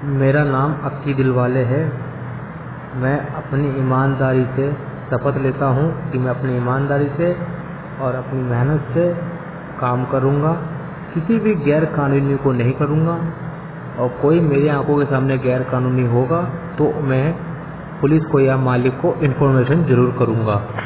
मेरा नाम अक्की दिलवाले है। मैं अपनी ईमानदारी से शपथ लेता हूँ कि मैं अपनी ईमानदारी से और अपनी मेहनत से काम करूँगा, किसी भी गैर कानूनी को नहीं करूँगा, और कोई मेरी आंखों के सामने गैर कानूनी होगा तो मैं पुलिस को या मालिक को इन्फॉर्मेशन ज़रूर करूँगा।